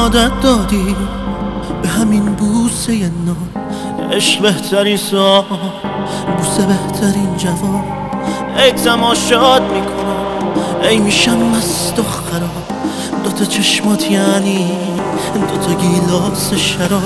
عادت دادی به همین بوسه نو، عشق بهترین سا، بوسه بهترین جواب. ای تماشات میکنم، ای میشم مست و خراب، دوتا چشمات یعنی دوتا گیلاس شراب.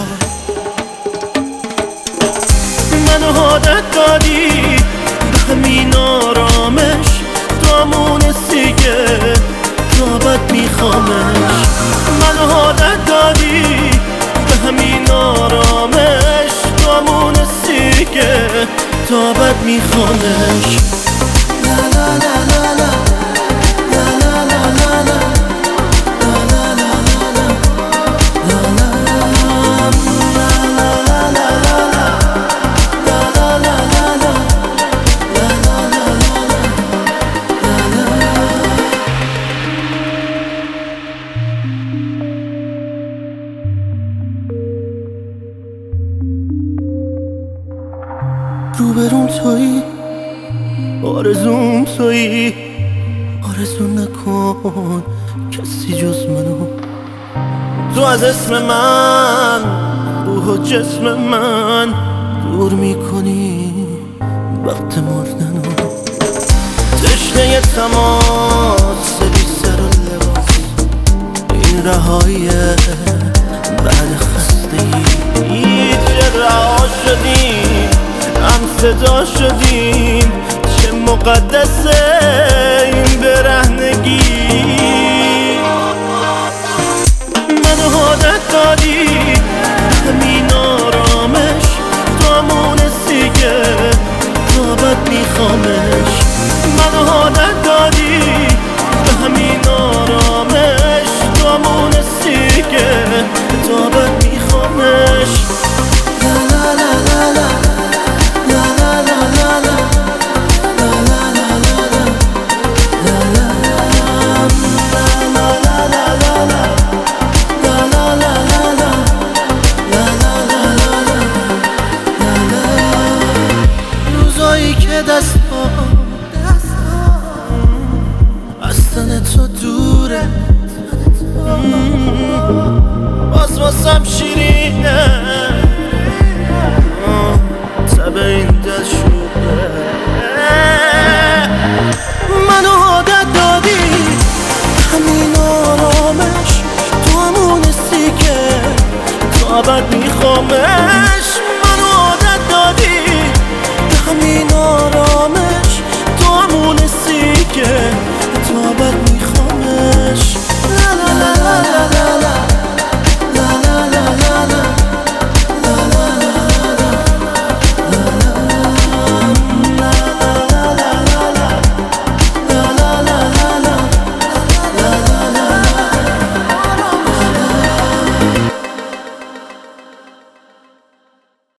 منو عادت دادی به همین آرامش، تو همونستی که رابط میخوامش. منو عادت دادی به همین آرامش، تو همونستی که رابط میخوامش. لا لا لا لا لا روبروم تویی، آرزوم تویی، آرزو نکن کسی جز منو. تو از اسم من روح و جسم من دور میکنی وقت مردنو. تشنه تماس بی سر و لباس، این رهایی بعد خستگی. چه رها شدیم هم صدا شدیم، چه مقدسه این برهنگی. منو عادت دادی